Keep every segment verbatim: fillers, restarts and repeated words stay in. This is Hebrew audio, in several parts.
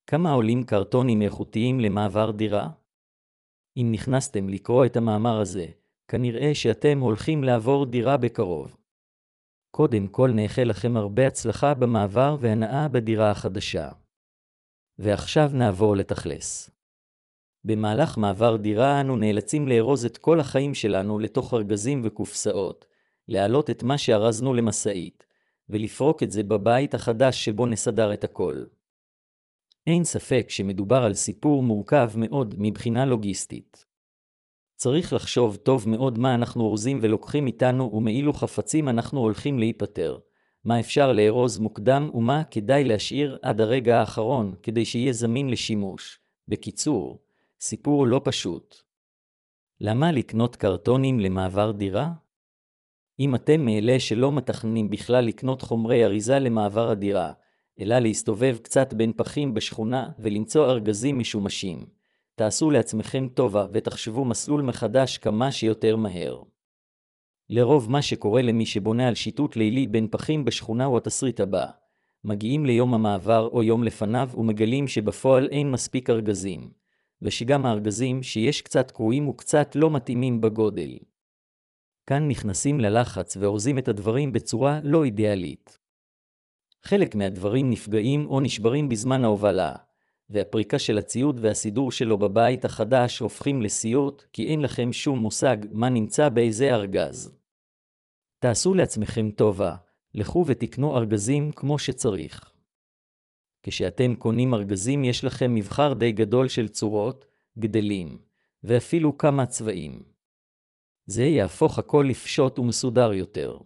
כמה עולים קרטונים איכותיים למעבר דירה? אם נכנסתם לקרוא את המאמר הזה, כנראה שאתם הולכים לעבור דירה בקרוב. קודם כל נאחל לכם הרבה הצלחה במעבר והנאה בדירה החדשה. ועכשיו נעבור לתכלס. במהלך מעבר דירה אנו נאלצים לארוז את כל החיים שלנו לתוך ארגזים וקופסאות, להעלות את מה שארזנו למשאית, ולפרוק את זה בבית החדש שבו נסדר את הכל. אין ספק שמדובר על סיפור מורכב מאוד מבחינה לוגיסטית. צריך לחשוב טוב מאוד מה אנחנו אורזים ולוקחים איתנו ומאילו חפצים אנחנו הולכים להיפטר, מה אפשר לארוז מוקדם ומה כדאי להשאיר עד הרגע האחרון כדי שיהיה זמין לשימוש. בקיצור, סיפור לא פשוט. למה לקנות קרטונים למעבר דירה? אם אתם מאלה שלא מתכננים בכלל לקנות חומרי אריזה למעבר הדירה, אלא להסתובב קצת בין פחים בשכונה ולמצוא ארגזים משומשים, תעשו לעצמכם טובה ותחשבו מסלול מחדש כמה שיותר מהר. לרוב מה שקורה למי שבונה על שיטוט לילי בין פחים בשכונה הוא התסריט הבא. מגיעים ליום המעבר או יום לפניו ומגלים שבפועל אין מספיק ארגזים, ושגם הארגזים שיש קצת קרועים וקצת לא מתאימים בגודל. כאן נכנסים ללחץ ואורזים את הדברים בצורה לא אידיאלית. חלק מהדברים נפגעים או נשברים בזמן ההובלה, והפריקה של הציוד והסידור שלו בבית החדש הופכים לסיוט, כי אין לכם שום מושג מה נמצא באיזה ארגז. תעשו לעצמכם טובה, לכו ותקנו ארגזים כמו שצריך. כשאתם קונים ארגזים יש לכם מבחר די גדול של צורות, גדלים, ואפילו כמה צבעים. זה יהפוך הכל לפשוט ומסודר יותר.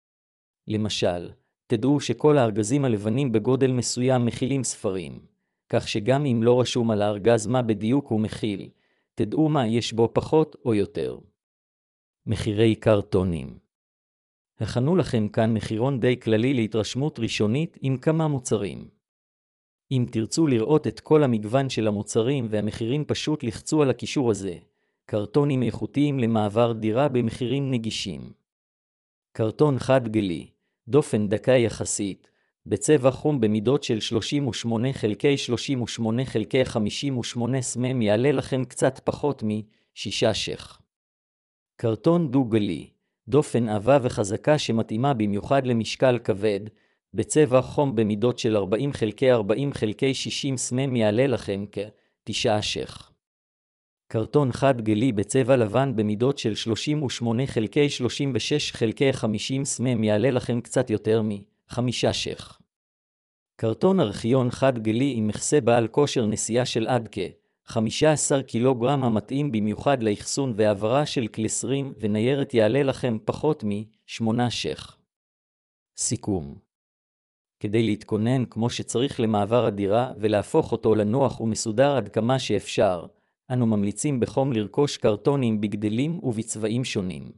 למשל, תדעו שכל הארגזים הלבנים בגודל מסוים מכילים ספרים, כך שגם אם לא רשום על הארגז מה בדיוק הוא מכיל, תדעו מה יש בו פחות או יותר. מחירי קרטונים. הכנו לכם כאן מחירון די כללי להתרשמות ראשונית עם כמה מוצרים. אם תרצו לראות את כל המגוון של המוצרים והמחירים פשוט לחצו על הקישור הזה. קרטונים איכותיים למעבר דירה במחירים נגישים. קרטון חד גלי, דופן דקה יחסית, בצבע חום במידות של שלושים ושמונה חלקי שלושים ושמונה חלקי חמישים ושמונה סמ"ם יעלה לכם קצת פחות מ-שישה ש"ח. קרטון דו גלי, דופן עבה וחזקה שמתאימה במיוחד למשקל כבד, בצבע חום במידות של ארבעים חלקי ארבעים חלקי שישים סמ"ם יעלה לכם כ-תשעה ש"ח. קרטון חד גלי בצבע לבן במידות של שלושים ושמונה חלקי שלושים ושש חלקי חמישים סמ"ם יעלה לכם קצת יותר מ-חמישה ש"ח. קרטון ארכיון חד גלי עם מכסה בעל כושר נשיאה של עד כ-חמישה עשר קילוגרם המתאים במיוחד לאחסון והעברה של קלסרים וניירת יעלה לכם פחות מ-שמונה ש"ח. סיכום. כדי להתכונן כמו שצריך למעבר הדירה ולהפוך אותו לנוח ומסודר עד כמה שאפשר, אנו ממליצים בחום לרכוש קרטונים בגדלים ובצבעים שונים.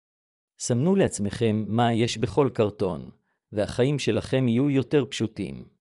סמנו לעצמכם מה יש בכל קרטון, והחיים שלכם יהיו יותר פשוטים.